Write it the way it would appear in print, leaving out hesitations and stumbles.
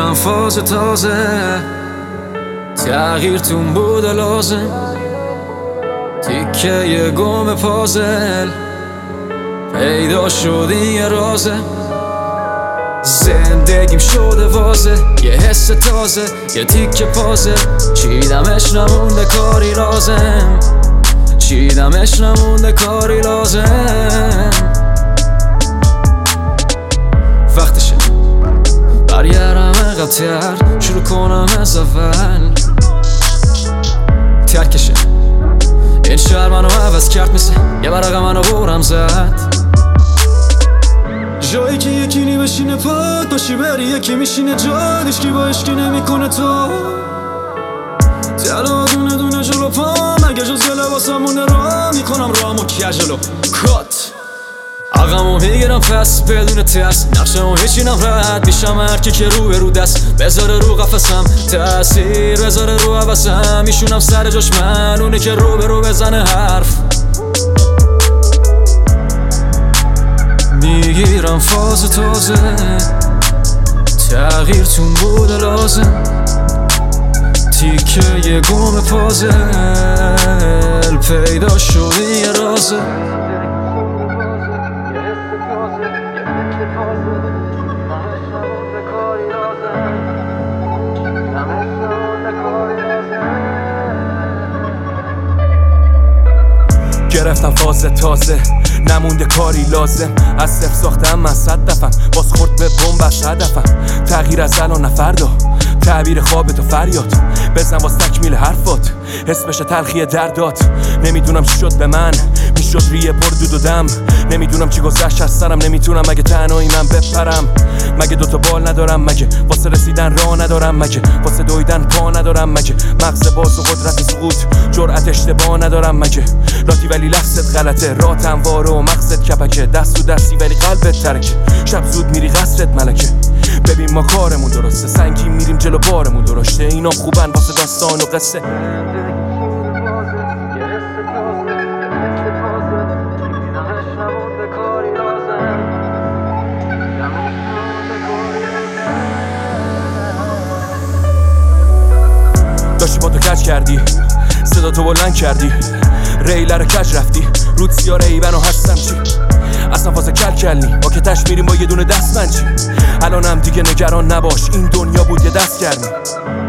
میگیرم فاز تازه، تغییر تون بود لازم، تیکه یه گم پازل پیدا شد این یه رازه. زندگیم شده واضح، یه حس تازه، یه تیکه پازل چیدمش نمونده کاری لازم، چیدمش نمونده کاری لازم. وقتشه برگردم عقب‌تر، شروع کنم از اول. ترکشه این شهر منو عوض کرد، مثل یه برقه منو بورم زد. جایی که یکی نی بشینه پاد باشی بری، یکی میشینه جاد هیچکی با عشقی نمیکنه تو. تلا دونه دونه جلو پام، اگه جز یه لباسم مونه را میکنم رامو کجلو کات. عقمو میگیرم پس بدون تست، نقشمو میچینم رد میشم هرکی که رو دست بذاره رو قفصم، تأثیر بذاره رو حوثم، میشونم سر جاش من اونه که رو بزنه حرف. میگیرم فاز تازه، تغییر تون بود لازم، تیکه یه گم پازل پیدا شد یه رازه. گرفتم فاز تازه، نمونده کاری لازم، از صفر ساختم من 100 دفعه، باز خورد به بمبش هدفم. تغییر از الان نه فردا، تعبیر خوابت و فریاد بزن واس تکمیل حرفات، حس بشه تلخی دردات. نمیدونم چی شد به من، میشد ریه پر دود و دم، نمیدونم چی گذشت از سرم، نمیتونم مگه تنهایی من بپرم، مگه دوتا بال ندارم، مگه واسه رسیدن راه ندارم، مگه واسه دویدن پا ندارم، مگه مغز باز و قدرت سقوط جرأت اشتباه ندارم، مگه لاتی ولی لحظت غلطه، رات انواره و مغزت کپکه، دست و دستی ولی قلبت ترکه، شب زود میری قصرت ملکه. ببین ما کارمون درسته، سنگین میریم جلو بارمون درشته، اینا خوبن واسه داستان و قصه. داشتی با تو کج کردی، صدا تو بلند کردی، ریله رو کج رفتی، رود سیاره ایبن و هستم چی؟ اصلا فاز کلنی با که تش میریم با یه دونه دست من چی؟ الانم دیگه نگران نباش، این دنیا بود یه دست گرمی.